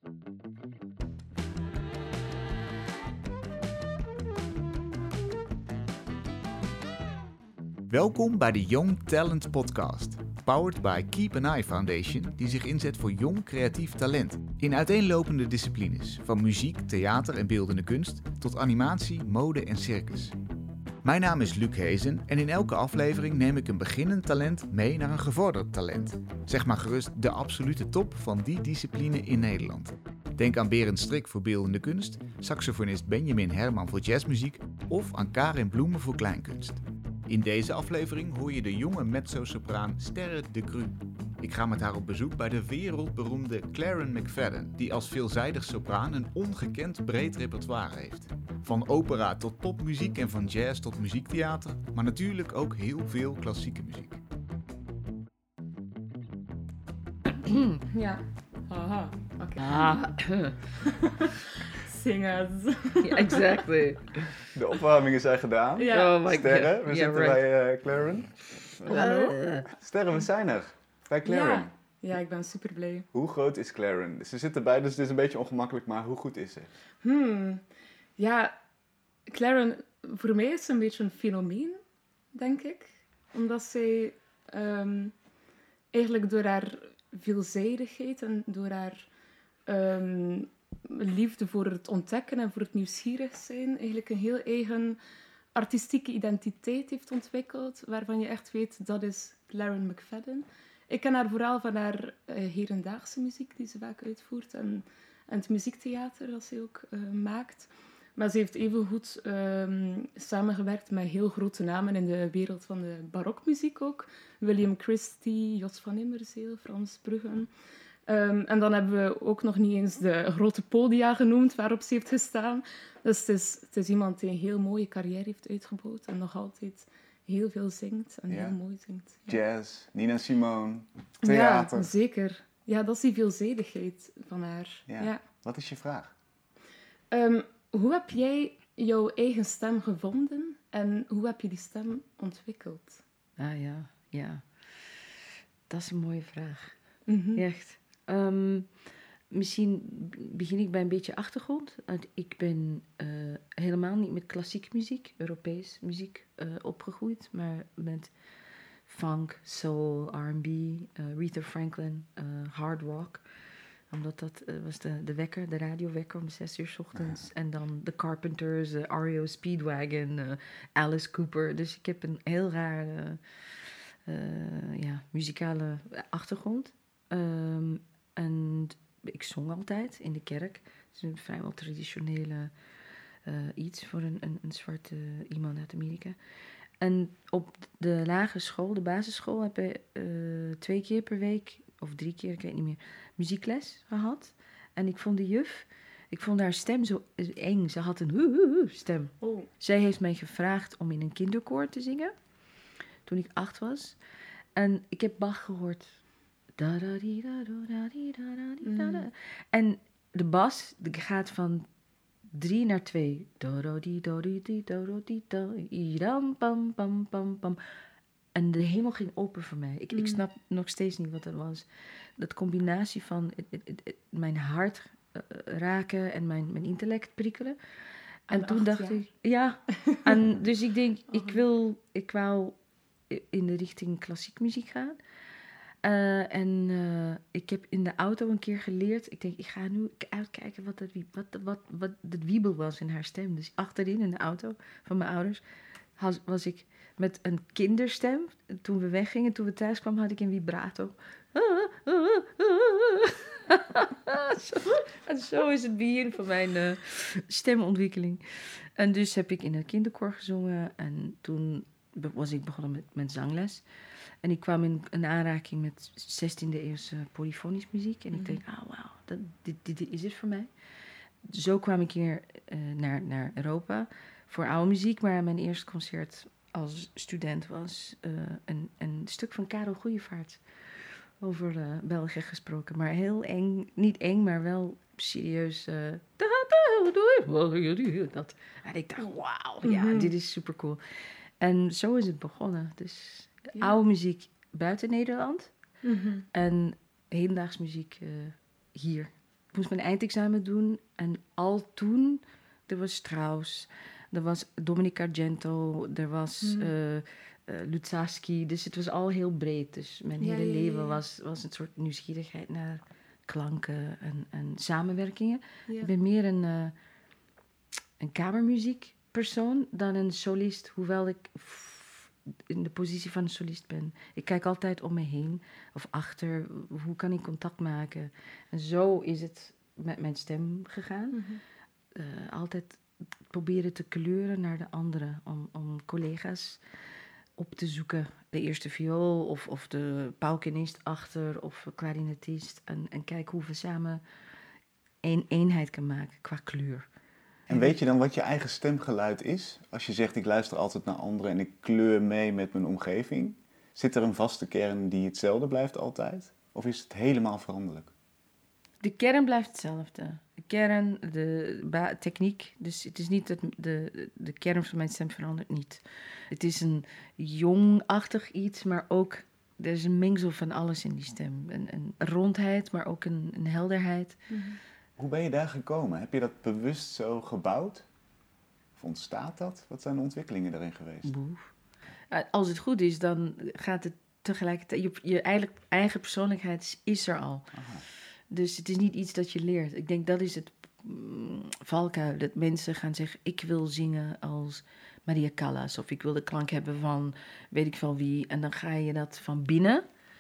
Welkom bij de Young Talent Podcast, powered by Keep an Eye Foundation, die zich inzet voor jong creatief talent in uiteenlopende disciplines, van muziek, theater en beeldende kunst tot animatie, mode en circus. Mijn naam is Luc Hezen en in elke aflevering neem ik een beginnend talent mee naar een gevorderd talent. Zeg maar gerust de absolute top van die discipline in Nederland. Denk aan Berend Strik voor beeldende kunst, saxofonist Benjamin Herman voor jazzmuziek of aan Karin Bloemen voor kleinkunst. In deze aflevering hoor je de jonge mezzo-sopraan Sterre de Cru. Ik ga met haar op bezoek bij de wereldberoemde Claren McFadden, die als veelzijdig sopraan een ongekend breed repertoire heeft. Van opera tot popmuziek en van jazz tot muziektheater, maar natuurlijk ook heel veel klassieke muziek. Ja. Aha. Oké. Ah. Singers. Yeah, exactly. De opwarmingen zijn gedaan. Ja. Oh my Sterren, god. we Yeah, zitten right. bij Claren. Hallo. Sterren, we zijn er. Bij Claren. Ja, ik ben super blij. Hoe groot is Claren? Ze zitten bij, dus het is een beetje ongemakkelijk, maar hoe goed is ze? Ja, Claren, voor mij is ze een beetje een fenomeen, denk ik. Omdat zij eigenlijk door haar veelzijdigheid en door haar liefde voor het ontdekken en voor het nieuwsgierig zijn, eigenlijk een heel eigen artistieke identiteit heeft ontwikkeld, waarvan je echt weet, dat is Claren McFadden. Ik ken haar vooral van haar hedendaagse muziek, die ze vaak uitvoert, en het muziektheater dat ze ook maakt. Maar ze heeft evengoed samengewerkt met heel grote namen in de wereld van de barokmuziek ook. William Christie, Jos van Immerzeel, Frans Bruggen. En dan hebben we ook nog niet eens de grote podia genoemd waarop ze heeft gestaan. Dus het is iemand die een heel mooie carrière heeft uitgebouwd en nog altijd heel veel zingt en heel mooi zingt. Ja. Jazz, Nina Simone, theater. Ja, zeker. Ja, dat is die veelzijdigheid van haar. Ja. Ja. Wat is je vraag? Hoe heb jij jouw eigen stem gevonden en hoe heb je die stem ontwikkeld? Ah ja. Dat is een mooie vraag. Mhm. Echt. Misschien begin ik bij een beetje achtergrond. Ik ben helemaal niet met klassieke muziek, Europees muziek, opgegroeid. Maar met funk, soul, R&B, Aretha Franklin, hard rock. Omdat dat was de wekker, de radiowekker om 6 uur 's ochtends. En dan de Carpenters, REO Speedwagon, Alice Cooper. Dus ik heb een heel rare muzikale achtergrond. En ik zong altijd in de kerk. Het is een vrijwel traditionele iets voor een zwarte iemand uit Amerika. En op de lagere school, de basisschool, heb ik 2 keer per week, of 3 keer, ik weet niet meer, muziekles gehad. En ik vond haar stem zo eng. Ze had een stem. Oh. Zij heeft mij gevraagd om in een kinderkoor te zingen, toen ik 8 was. En ik heb Bach gehoord. En de bas gaat van 3 naar 2. En de hemel ging open voor mij. Ik snap nog steeds niet wat dat was. Dat combinatie van mijn hart raken en mijn intellect prikkelen. En toen dacht ik... Ja, en dus ik denk, ik wou in de richting klassiek muziek gaan. Ik heb in de auto een keer geleerd. Ik denk, ik ga nu uitkijken wat het wiebel was in haar stem. Dus achterin in de auto van mijn ouders was ik met een kinderstem. Toen we weggingen, toen we thuis kwamen, had ik een vibrato. En zo is het begin van mijn stemontwikkeling. En dus heb ik in een kinderkoor gezongen. En toen was ik begonnen met zangles. En ik kwam in aanraking met 16e-eeuwse polyfonisch muziek. En ik denk, wauw, dit is het voor mij. Zo kwam ik hier naar Europa voor oude muziek. Maar mijn eerste concert als student was een stuk van Karel Goeievaart. Over België gesproken. Maar heel eng, niet eng, maar wel serieus. Dat. En ik dacht, wauw, dit is super cool. En zo is het begonnen. Dus oude muziek buiten Nederland. En hedendaags muziek hier. moest mijn eindexamen doen. En al toen, er was Strauss, er was Dominic Argento, er was Luzzaschi. Dus het was al heel breed. Dus mijn hele leven was een soort nieuwsgierigheid naar klanken en samenwerkingen. Ja. Ik ben meer een kamermuziekpersoon dan een solist, hoewel ik in de positie van een solist ben. Ik kijk altijd om me heen of achter, hoe kan ik contact maken? En zo is het met mijn stem gegaan. Altijd proberen te kleuren naar de anderen, om collega's op te zoeken. De eerste viool of de paukenist achter of klarinetist. En kijken hoe we samen één eenheid kan maken qua kleur. En weet je dan wat je eigen stemgeluid is? Als je zegt, ik luister altijd naar anderen en ik kleur mee met mijn omgeving. Zit er een vaste kern die hetzelfde blijft altijd? Of is het helemaal veranderlijk? De kern blijft hetzelfde. De kern, de techniek. Dus het is niet dat de kern van mijn stem verandert niet. Het is een jongachtig iets, maar ook er is een mengsel van alles in die stem. Een rondheid, maar ook een helderheid. Hoe ben je daar gekomen? Heb je dat bewust zo gebouwd? Of ontstaat dat? Wat zijn de ontwikkelingen daarin geweest? Boef. Als het goed is, dan gaat het tegelijkertijd... Je eigen persoonlijkheid is er al. Aha. Dus het is niet iets dat je leert. Ik denk dat is het valkuil. Dat mensen gaan zeggen, ik wil zingen als Maria Callas. Of ik wil de klank hebben van weet ik veel wie. En dan ga je dat van binnen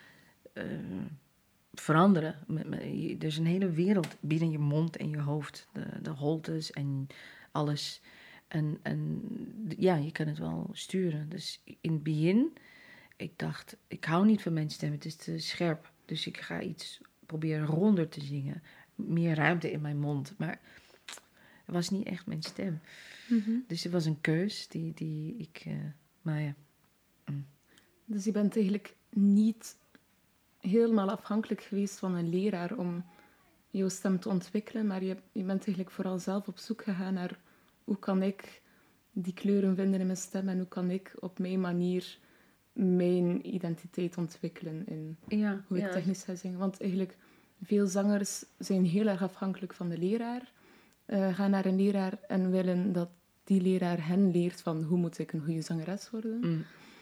veranderen. Er is een hele wereld binnen je mond en je hoofd. De holtes en alles. En ja, je kan het wel sturen. Dus in het begin, ik dacht, ik hou niet van mijn stem. Het is te scherp. Dus ik ga iets proberen ronder te zingen. Meer ruimte in mijn mond. Maar het was niet echt mijn stem. Dus het was een keus die ik... maar ja. Dus je bent eigenlijk niet helemaal afhankelijk geweest van een leraar om jouw stem te ontwikkelen, maar je bent eigenlijk vooral zelf op zoek gegaan naar hoe kan ik die kleuren vinden in mijn stem en hoe kan ik op mijn manier mijn identiteit ontwikkelen in hoe ik technisch ga zingen. Want eigenlijk, veel zangers zijn heel erg afhankelijk van de leraar. Gaan naar een leraar en willen dat die leraar hen leert van hoe moet ik een goede zangeres worden.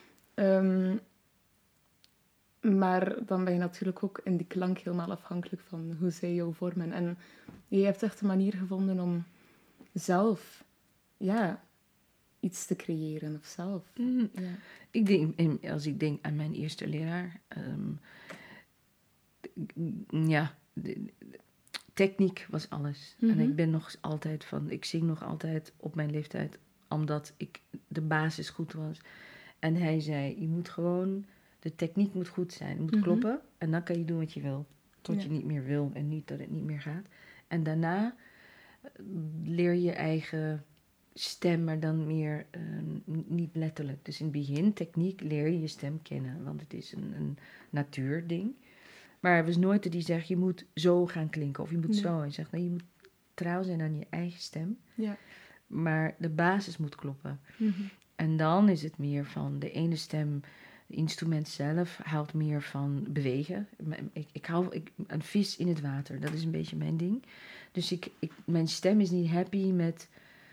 Maar dan ben je natuurlijk ook in die klank helemaal afhankelijk van hoe zij jou vormen. En je hebt echt een manier gevonden om zelf iets te creëren of zelf. Ja. Ik denk, als ik denk aan mijn eerste leraar, techniek was alles. En ik ben nog altijd ik zing nog altijd op mijn leeftijd, omdat de basis goed was. En hij zei, je moet gewoon, de techniek moet goed zijn, het moet kloppen. En dan kan je doen wat je wil, tot je niet meer wil en niet dat het niet meer gaat. En daarna leer je eigen stem, maar dan meer niet letterlijk. Dus in het begin, techniek, leer je stem kennen. Want het is een natuurding. Maar er was nooit die zegt, je moet zo gaan klinken. Of je moet zo. Hij zegt, nee, je moet trouw zijn aan je eigen stem. Ja. Maar de basis moet kloppen. En dan is het meer van de ene stem... Het instrument zelf houdt meer van bewegen. Ik hou een vis in het water. Dat is een beetje mijn ding. Dus mijn stem is niet happy met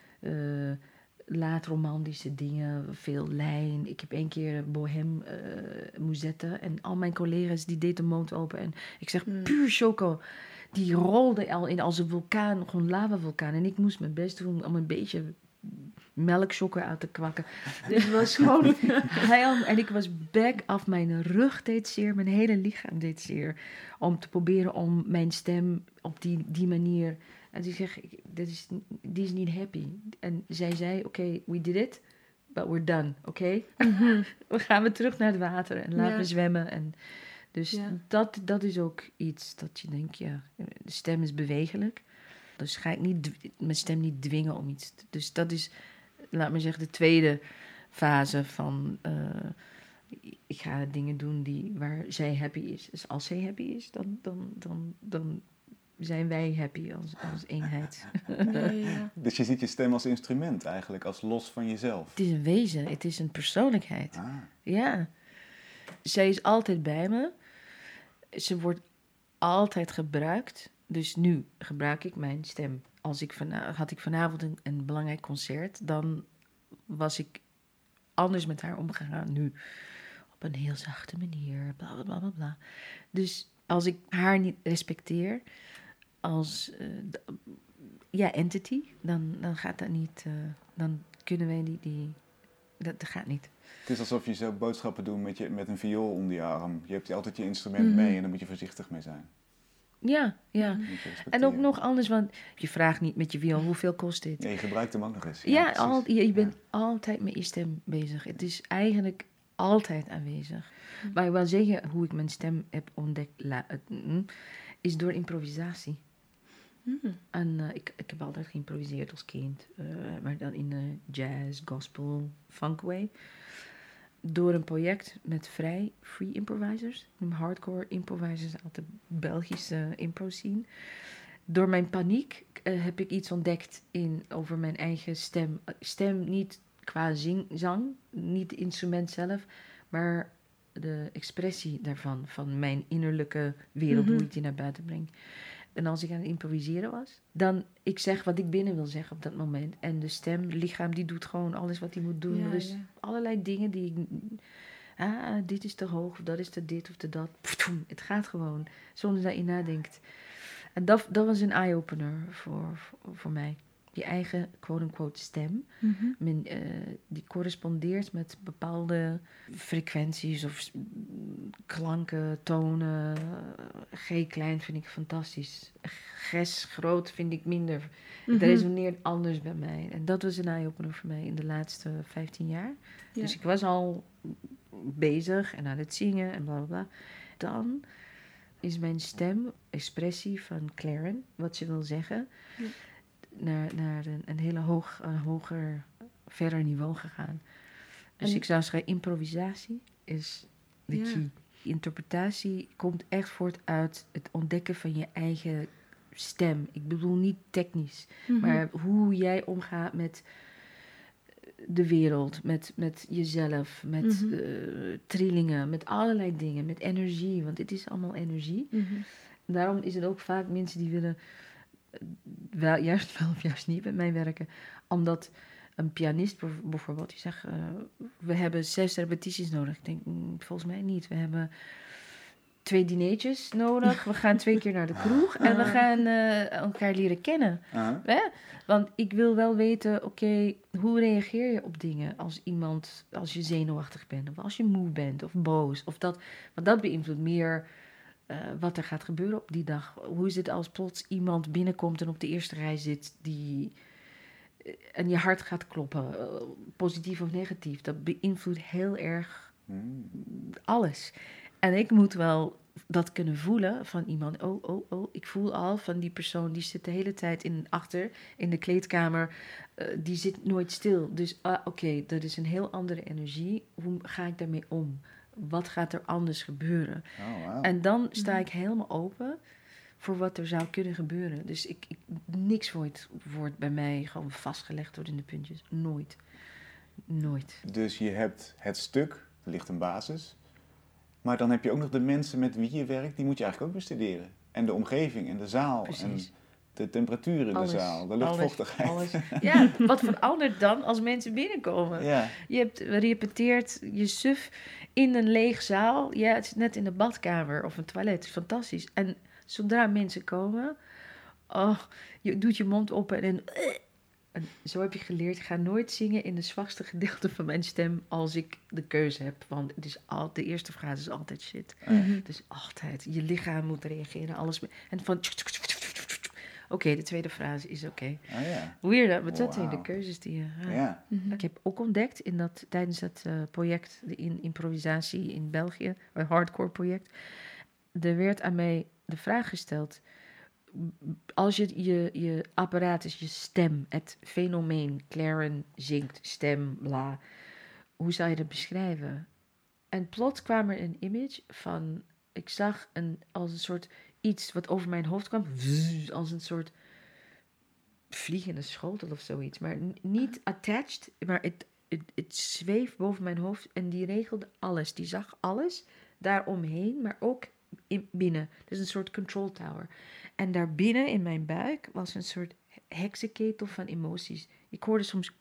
laat-romantische dingen, veel lijn. Ik heb 1 keer bohem musette en al mijn collega's die deden de mond open. En ik zeg, puur choco. Die rolde al in als een vulkaan, gewoon lavavulkaan. En ik moest mijn best doen om een beetje melkchokken uit te kwakken. Dus het was gewoon heel... En ik was back af, mijn rug deed zeer, mijn hele lichaam deed zeer. Om te proberen om mijn stem op die manier... En ik zeg, die is niet happy. En zij zei, oké, we did it, but we're done, oké? We gaan weer terug naar het water en laten we zwemmen. En dus dat is ook iets dat je denkt, de stem is bewegelijk. Dus ga ik mijn stem niet dwingen om iets. Dus dat is, laat me zeggen, de tweede fase van... ik ga dingen doen waar zij happy is. Dus als zij happy is, dan zijn wij happy als eenheid. Ja. Dus je ziet je stem als instrument eigenlijk, als los van jezelf. Het is een wezen, het is een persoonlijkheid. Ah. Ja. Zij is altijd bij me. Ze wordt altijd gebruikt. Dus nu gebruik ik mijn stem. Had ik vanavond een belangrijk concert, dan was ik anders met haar omgegaan nu. Op een heel zachte manier, bla bla bla bla bla. Dus als ik haar niet respecteer als entity, dan gaat dat niet. Dan kunnen wij dat gaat niet. Het is alsof je zo boodschappen doet met een viool onder je arm. Je hebt altijd je instrument mee en daar moet je voorzichtig mee zijn. Ja. Moet je respecteren. En ook nog anders, want je vraagt niet met je viool, hoeveel kost dit? Ja, je gebruikt hem ook nog eens. Je bent altijd met je stem bezig. Het is eigenlijk altijd aanwezig. Maar ik wil zeggen, hoe ik mijn stem heb ontdekt, is door improvisatie. En ik heb altijd geïmproviseerd als kind. Maar dan in de jazz, gospel, funk way. Door een project met free improvisers. Hardcore improvisers uit de Belgische impro scene. Door mijn paniek heb ik iets ontdekt over mijn eigen stem. Stem niet qua zang, niet het instrument zelf, maar de expressie daarvan, van mijn innerlijke wereld, hoe ik die naar buiten breng. En als ik aan het improviseren was, dan ik zeg wat ik binnen wil zeggen op dat moment. En de stem, het lichaam, die doet gewoon alles wat hij moet doen. Ja, dus allerlei dingen die ik... dit is te hoog, of dat is te dit of te dat. Het gaat gewoon, zonder dat je nadenkt. En dat was een eye-opener voor mij. Je eigen quote-unquote stem. Die correspondeert met bepaalde frequenties of klanken, tonen. G klein vind ik fantastisch. Ges groot vind ik minder. Het resoneert anders bij mij. En dat was een eye-opener voor mij in de laatste 15 jaar. Ja. Dus ik was al bezig en aan het zingen en bla bla bla. Dan is mijn stem, expressie van Claren, wat ze wil zeggen, naar een hele hoger, verder niveau gegaan. Dus En... ik zou zeggen, improvisatie is de key. Interpretatie komt echt voort uit het ontdekken van je eigen stem. Ik bedoel niet technisch, maar hoe jij omgaat met de wereld, met jezelf, met trillingen, met allerlei dingen, met energie, want het is allemaal energie. Daarom is het ook vaak mensen die willen juist wel of juist niet met mij werken, omdat een pianist bijvoorbeeld, die zegt, we hebben 6 repetities nodig. Ik denk, volgens mij niet. We hebben 2 dinertjes nodig. We gaan 2 keer naar de kroeg en we gaan elkaar leren kennen. Want ik wil wel weten, oké, hoe reageer je op dingen als je zenuwachtig bent, of als je moe bent, of boos, of dat. Want dat beïnvloedt meer wat er gaat gebeuren op die dag. Hoe is het als plots iemand binnenkomt en op de eerste rij zit en je hart gaat kloppen, positief of negatief. Dat beïnvloedt heel erg alles. En ik moet wel dat kunnen voelen van iemand. Oh, ik voel al van die persoon, die zit de hele tijd achter in de kleedkamer. Die zit nooit stil. Dus oké, dat is een heel andere energie. Hoe ga ik daarmee om? Wat gaat er anders gebeuren? Oh, wow. En dan sta ik helemaal open voor wat er zou kunnen gebeuren. Dus niks wordt bij mij gewoon vastgelegd door in de puntjes. Nooit. Dus je hebt het stuk, er ligt een basis. Maar dan heb je ook nog de mensen met wie je werkt, die moet je eigenlijk ook bestuderen. En de omgeving en de zaal. Precies. En de temperatuur in de zaal, de luchtvochtigheid. Alles. Ja, wat verandert dan als mensen binnenkomen? Ja. Je hebt repeteerd je suf in een leeg zaal. Ja, het is net in de badkamer of een toilet. Het is fantastisch. En zodra mensen komen, je doet je mond open en zo heb je geleerd. Ik ga nooit zingen in de zwakste gedeelte van mijn stem als ik de keuze heb. Want het is de eerste frase is altijd shit. Dus altijd. Je lichaam moet reageren. Alles. En van... Oké, de tweede frase is oké. Oh, ja. Weird, maar dat zijn de keuzes die je... Ja. Ik heb ook ontdekt tijdens het project, de improvisatie in België, een hardcore project. Er werd aan mij de vraag gesteld, als je apparatus, je stem, het fenomeen, Claren zingt, stem, bla, hoe zou je dat beschrijven? En plots kwam er een image van, ik zag als een soort iets wat over mijn hoofd kwam, als een soort vliegende schotel of zoiets, maar niet attached, maar het zweeft boven mijn hoofd en die regelde alles, die zag alles daaromheen, maar ook binnen. Dus een soort control tower. En daarbinnen in mijn buik was een soort heksenketel van emoties. Ik hoorde soms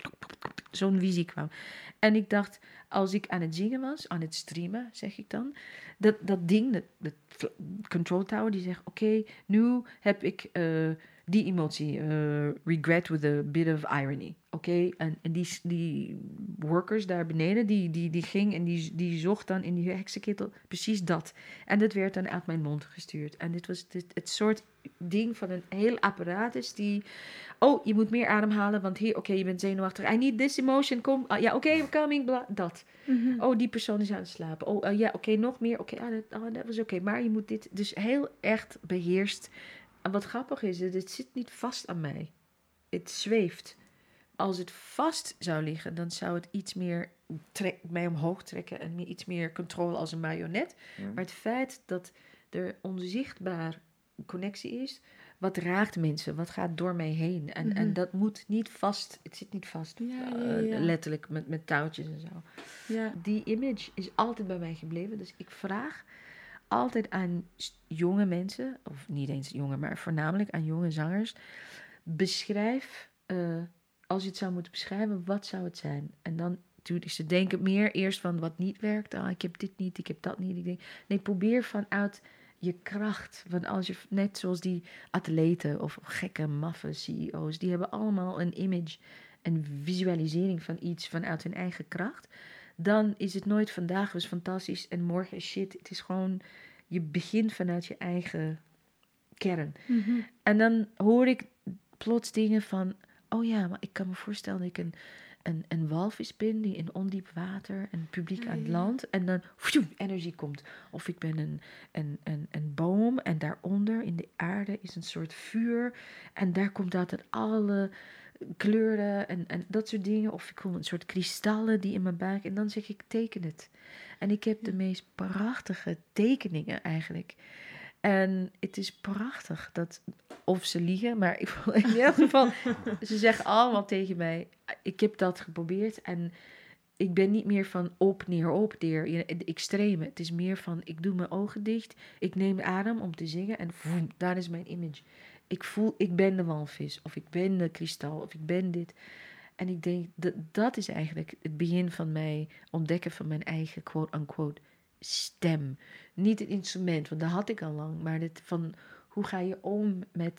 zo'n visie kwam. En ik dacht, als ik aan het zingen was, aan het streamen, zeg ik dan, dat ding, dat control tower, die zegt, oké, nu heb ik die emotie, regret with a bit of irony. Oké, en die workers daar beneden, die ging en die zocht dan in die heksenketel precies dat. En dat werd dan uit mijn mond gestuurd. En dit was het soort ding van een heel apparatus die... Oh, je moet meer ademhalen, want hier, oké, je bent zenuwachtig. I need this emotion, kom. Ja, oké, I'm coming, bla, dat. Oh, die persoon is aan het slapen. Oh, ja, oké, nog meer. Oké, dat was oké. Maar je moet dit dus heel echt beheerst. En wat grappig is, het zit niet vast aan mij. Het zweeft. Als het vast zou liggen, dan zou het iets meer mij omhoog trekken en iets meer controle als een marionet. Maar het feit dat er onzichtbaar connectie is, wat raakt mensen, wat gaat door mij heen. En dat moet niet vast, het zit niet vast, letterlijk met touwtjes en zo. Ja. Die image is altijd bij mij gebleven, dus ik vraag altijd aan jonge mensen, of niet eens jonge, maar voornamelijk aan jonge zangers, beschrijf, als je het zou moeten beschrijven, wat zou het zijn? En dan ze denken meer eerst van wat niet werkt. Ik heb dit niet, ik heb dat niet. Ik denk, nee, probeer vanuit je kracht. Want als je, net zoals die atleten of gekke, maffe CEO's, die hebben allemaal een image, een visualisering van iets vanuit hun eigen kracht. Dan is het nooit vandaag was fantastisch en morgen is shit. Het is gewoon, je begint vanuit je eigen kern. En dan hoor ik plots dingen van, oh ja, maar ik kan me voorstellen dat ik een walvis ben die in ondiep water en publiek aan het land. En dan energie komt. Of ik ben een boom en daaronder in de aarde is een soort vuur. En daar komt altijd alle kleuren en dat soort dingen. Of ik kom een soort kristallen die in mijn buik. En dan zeg ik, teken het. En ik heb de meest prachtige tekeningen eigenlijk. En het is prachtig dat, of ze liegen, maar in ieder geval, ze zeggen allemaal tegen mij, ik heb dat geprobeerd en ik ben niet meer van op, neer, de extreme. Het is meer van, ik doe mijn ogen dicht, ik neem adem om te zingen en voem, daar is mijn image. Ik voel, ik ben de walvis, of ik ben de kristal, of ik ben dit. En ik denk, dat is eigenlijk het begin van mij ontdekken van mijn eigen quote-unquote stem. Niet het instrument, want dat had ik al lang, maar van hoe ga je om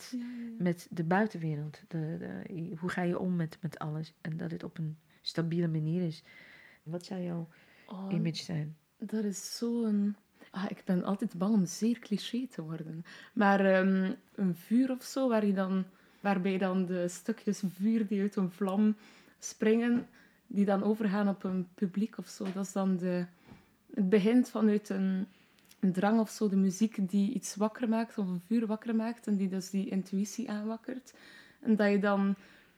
met de buitenwereld? Hoe ga je om met alles? En dat het op een stabiele manier is. Wat zou jouw image zijn? Dat is zo'n... ik ben altijd bang om zeer cliché te worden. Maar een vuur of zo, waarbij dan de stukjes vuur die uit een vlam springen, die dan overgaan op een publiek of zo. Dat is dan het begint vanuit een drang of zo, de muziek die iets wakker maakt, of een vuur wakker maakt, en die dus die intuïtie aanwakkert. En dat je dan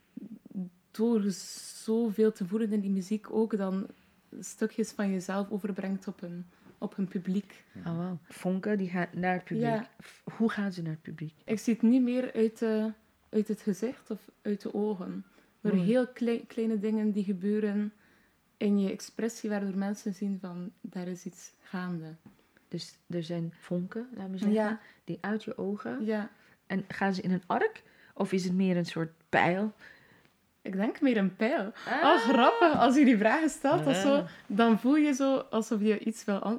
door zoveel te voelen in die muziek ook dan stukjes van jezelf overbrengt op een publiek. Oh, wow. Vonken, die gaat naar het publiek. Ja. Hoe gaan ze naar het publiek? Ik zie het niet meer uit het gezicht of uit de ogen. Door heel kleine dingen die gebeuren in je expressie, waardoor mensen zien van, daar is iets gaande. Dus er zijn vonken, laten we zeggen, die uit je ogen. Ja. En gaan ze in een arc? Of is het meer een soort pijl? Ik denk meer een pijl. Oh, grappig. Als je die vragen stelt of zo, dan voel je zo alsof je iets wil...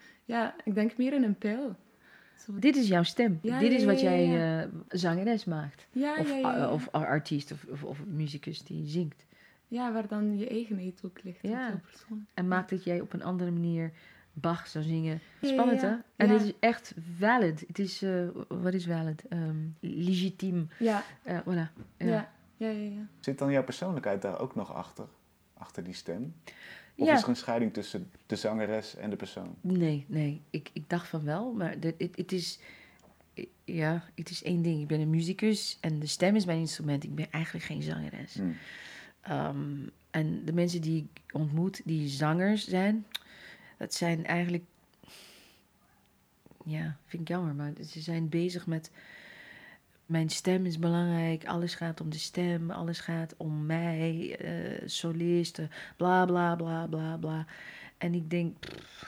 ik denk meer in een pijl. Zo. Dit is jouw stem. Ja, Dit is wat ja. jij zangeres maakt. Ja. Of artiest of muzikus die zingt. Ja, waar dan je eigenheid ook ligt. Ja. Op zo'n persoon. En maakt dat jij op een andere manier Bach zou zingen. Spannend, hè? En Ja. het is echt valid. Het is, wat is valid? Legitiem. Ja. Voilà. Ja. Zit dan jouw persoonlijkheid daar ook nog achter die stem? Of Ja. is er een scheiding tussen de zangeres en de persoon? Nee. Ik dacht van wel, maar het is... Ja, het is één ding. Ik ben een muzikus en de stem is mijn instrument. Ik ben eigenlijk geen zangeres. En de mensen die ik ontmoet, die zangers zijn... Dat zijn eigenlijk... Ja, vind ik jammer, maar ze zijn bezig met... Mijn stem is belangrijk, alles gaat om de stem, alles gaat om mij, solisten, bla bla bla bla bla. En ik denk,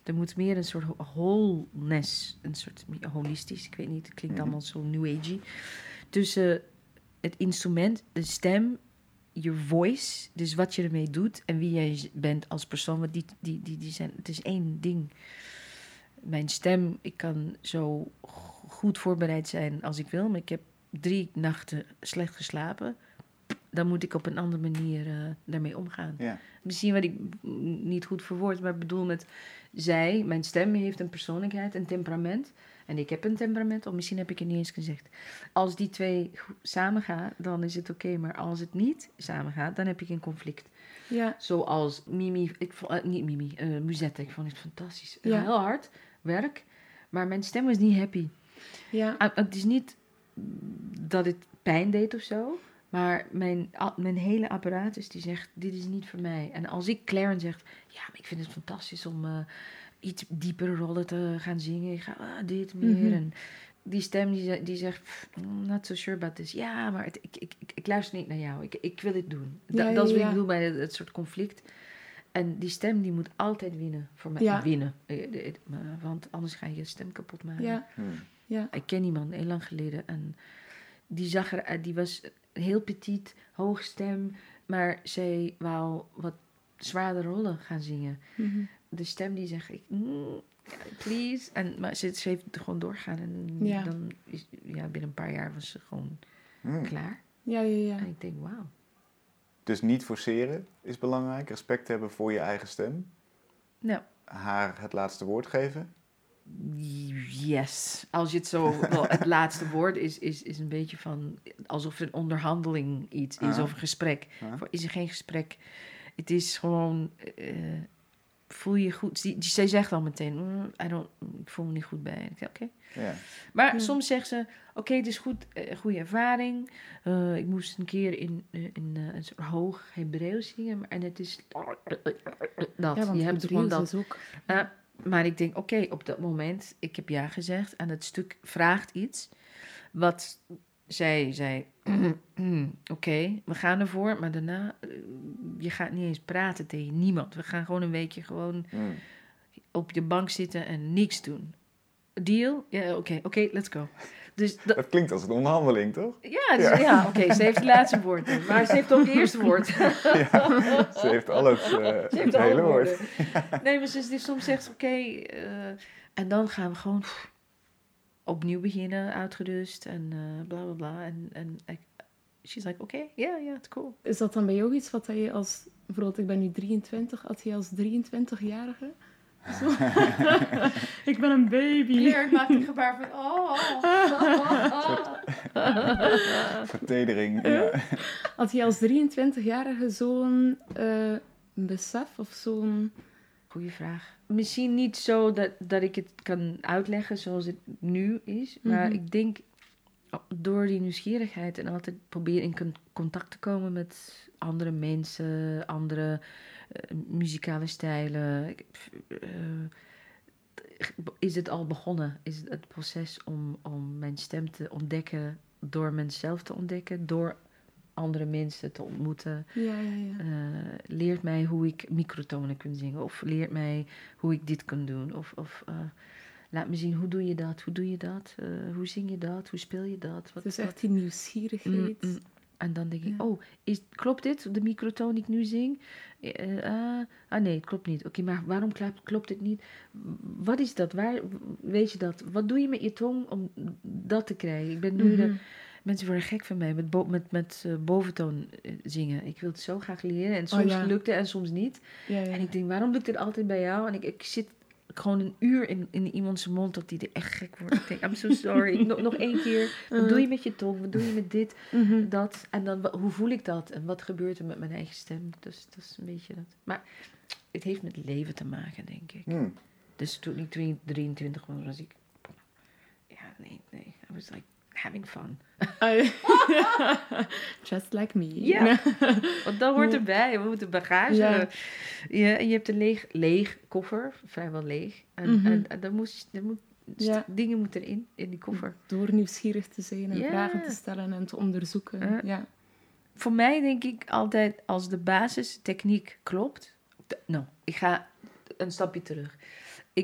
Er moet meer een soort wholeness, een soort holistisch, ik weet niet, het klinkt allemaal zo new agey. Tussen het instrument, de stem, je voice, dus wat je ermee doet en wie jij bent als persoon. Want die zijn, het is één ding. Mijn stem, ik kan zo goed voorbereid zijn als ik wil, maar ik heb 3 nachten slecht geslapen. Dan moet ik op een andere manier daarmee omgaan. Ja. Misschien wat ik niet goed verwoord, maar ik bedoel met zij, mijn stem heeft een persoonlijkheid, een temperament. En ik heb een temperament, of misschien heb ik het niet eens gezegd. Als die 2 samengaan, dan is het oké. Maar als het niet samengaat, dan heb ik een conflict. Ja. Zoals Mimi, Musette, ik vond het fantastisch. Ja. Heel hard werk, maar mijn stem was niet happy. Ja. Het is niet dat het pijn deed of zo, maar mijn hele apparatus die zegt, dit is niet voor mij. En als ik Claren zeg, ja, maar ik vind het fantastisch om iets diepere rollen te gaan zingen. Ik ga dit meer. En die stem die zegt, not so sure about this. Ja, maar ik luister niet naar jou. Ik wil het doen. Dat is wat ik bedoel bij het soort conflict. En die stem die moet altijd winnen. Voor mij winnen. Want anders ga je stem kapot maken. Ja. Ja. Ik ken iemand heel lang geleden. En die was heel petit, hoog stem. Maar zij wou wat zwaardere rollen gaan zingen. Mm-hmm. De stem die zegt, please. Maar ze heeft gewoon doorgaan. En dan binnen een paar jaar was ze gewoon klaar. Ja. En ik denk, wauw. Dus niet forceren is belangrijk. Respect hebben voor je eigen stem. Nou. Haar het laatste woord geven. Yes. Als je het zo... Wel, het laatste woord is een beetje van... Alsof een onderhandeling iets is of een gesprek. Is er geen gesprek. Het is gewoon... voel je goed. Zij zegt al meteen... ik voel me niet goed bij. En ik zeg, oké. Ja. Maar soms zegt ze... Oké, het is goed, goede ervaring. Ik moest een keer in een soort hoog Hebreeuws zingen. En het is... dat. Ja, want je hebt gewoon dat. is ook... Maar ik denk, oké, op dat moment... Ik heb ja gezegd. En het stuk vraagt iets. Wat zij zei... Oké, we gaan ervoor. Maar daarna... je gaat niet eens praten tegen niemand. We gaan gewoon een weekje gewoon... op je bank zitten en niks doen. Deal? Ja, oké, let's go. Dus dat klinkt als een onderhandeling, toch? Ja, oké, ze heeft het laatste woord. Maar ze heeft ook het eerste woord. Ze heeft al het hele woord. Nee, maar soms zegt ze, oké, en dan gaan we gewoon opnieuw beginnen, uitgerust en bla bla bla. En she's like, oké, it's cool. Is dat dan bij jou iets wat je als... Bijvoorbeeld, ik ben nu 23. Had je als 23-jarige... Zo. Ik ben een baby. Claire maakt een gebaar van... Vertedering. Ja. Had je als 23-jarige zo'n besef of zo'n... Goeie vraag. Misschien niet zo dat ik het kan uitleggen zoals het nu is. Maar ik denk door die nieuwsgierigheid en altijd proberen in contact te komen met andere mensen, andere muzikale stijlen. Is het al begonnen? Is het proces om mijn stem te ontdekken, door mezelf te ontdekken, door andere mensen te ontmoeten. Ja. Leert mij hoe ik microtonen kan zingen. Of leert mij hoe ik dit kan doen. Of laat me zien, hoe doe je dat? Hoe zing je dat? Hoe speel je dat? Het is echt die nieuwsgierigheid. En dan denk ik, klopt dit, de microtoon die ik nu zing? Nee, het klopt niet. Oké, maar waarom klopt het niet? Wat is dat? Waar weet je dat? Wat doe je met je tong om dat te krijgen? Ik ben nu mensen worden gek van mij met boventoon zingen. Ik wil het zo graag leren. En soms lukt het en soms niet. Ja. En ik denk, waarom lukt het altijd bij jou? En ik zit gewoon een uur in iemands mond dat die er echt gek wordt. Ik denk, I'm so sorry. Nog 1 keer. Wat doe je met je tong? Wat doe je met dit? Dat. En dan, hoe voel ik dat? En wat gebeurt er met mijn eigen stem? Dus dat is een beetje dat. Maar het heeft met leven te maken, denk ik. Dus toen ik 23 was ik... Ja, nee. I was like having fun. Just like me. Ja, want dat hoort erbij. We moeten bagage. Ja, en je hebt een leeg koffer, vrijwel leeg. En dingen moeten erin, in die koffer. Door nieuwsgierig te zijn en vragen te stellen en te onderzoeken. Voor mij denk ik altijd, als de basistechniek klopt... ik ga een stapje terug.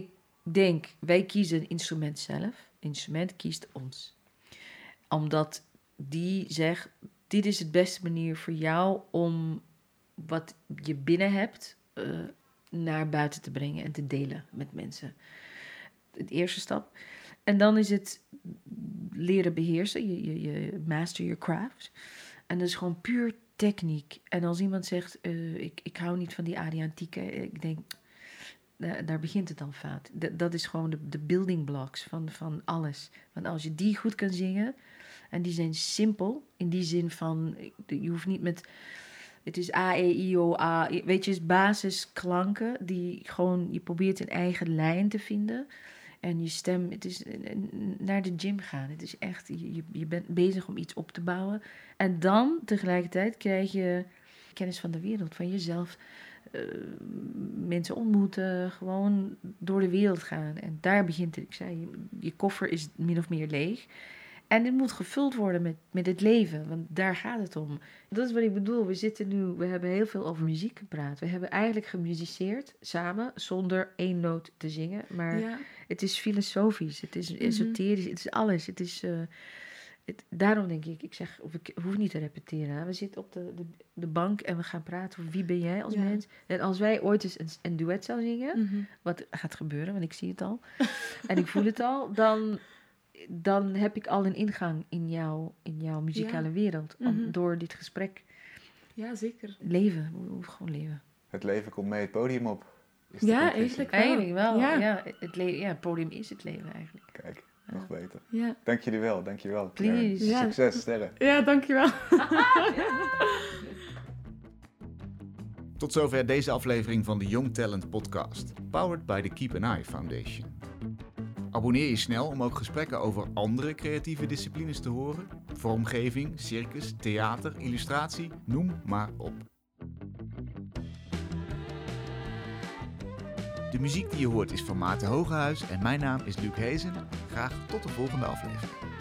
denk, wij kiezen een instrument zelf. Instrument kiest ons. Omdat die zegt, dit is de beste manier voor jou om wat je binnen hebt naar buiten te brengen en te delen met mensen. De eerste stap. En dan is het leren beheersen. Je master your craft. En dat is gewoon puur techniek. En als iemand zegt, ik hou niet van die Ariantieke. Ik denk, daar begint het dan fout. Dat is gewoon de building blocks van alles. Want als je die goed kan zingen, en die zijn simpel, in die zin van, je hoeft niet met, het is A, E, I, O, A, weet je, het is basisklanken, die gewoon, je probeert een eigen lijn te vinden. En je stem, het is naar de gym gaan. Het is echt, je bent bezig om iets op te bouwen. En dan tegelijkertijd krijg je kennis van de wereld, van jezelf. Mensen ontmoeten, gewoon door de wereld gaan. En daar begint het. Ik zei, je koffer is min of meer leeg. En het moet gevuld worden met het leven, want daar gaat het om. Dat is wat ik bedoel. We hebben heel veel over muziek gepraat. We hebben eigenlijk gemusiceerd samen, zonder één noot te zingen. Maar het is filosofisch, het is esoterisch, het is alles. Het is, daarom denk ik zeg, ik hoef niet te repeteren. Hè. We zitten op de bank en we gaan praten over wie ben jij als mens. En als wij ooit eens een duet zouden zingen, wat gaat gebeuren, want ik zie het al. En ik voel het al, dan heb ik al een ingang in jouw muzikale wereld. Door dit gesprek. Ja, zeker. Leven, we hoeven gewoon leven. Het leven komt mee het podium op. Eigenlijk wel. Ja, het podium is het leven eigenlijk. Kijk, nog beter. Ja. Dank jullie wel. Please. Ja. Succes, sterren. Ja, dankjewel. Tot zover deze aflevering van de Young Talent Podcast, powered by the Keep an Eye Foundation. Abonneer je snel om ook gesprekken over andere creatieve disciplines te horen. Vormgeving, circus, theater, illustratie, noem maar op. De muziek die je hoort is van Maarten Hogehuis en mijn naam is Luc Hezen. Graag tot de volgende aflevering.